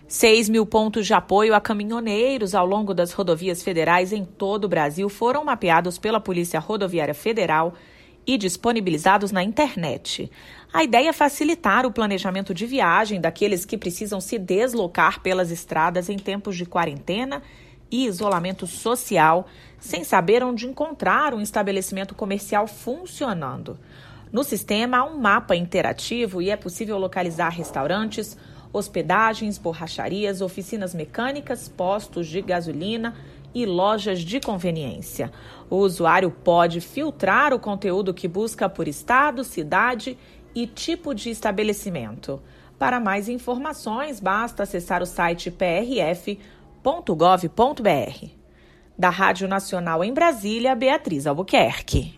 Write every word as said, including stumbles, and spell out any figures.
seis mil pontos de apoio a caminhoneiros ao longo das rodovias federais em todo o Brasil foram mapeados pela Polícia Rodoviária Federal e disponibilizados na internet. A ideia é facilitar o planejamento de viagem daqueles que precisam se deslocar pelas estradas em tempos de quarentena e isolamento social, sem saber onde encontrar um estabelecimento comercial funcionando. No sistema há um mapa interativo e é possível localizar restaurantes, hospedagens, borracharias, oficinas mecânicas, postos de gasolina e lojas de conveniência. O usuário pode filtrar o conteúdo que busca por estado, cidade e tipo de estabelecimento. Para mais informações, basta acessar o site p r f ponto gov ponto b r. Da Rádio Nacional em Brasília, Beatriz Albuquerque.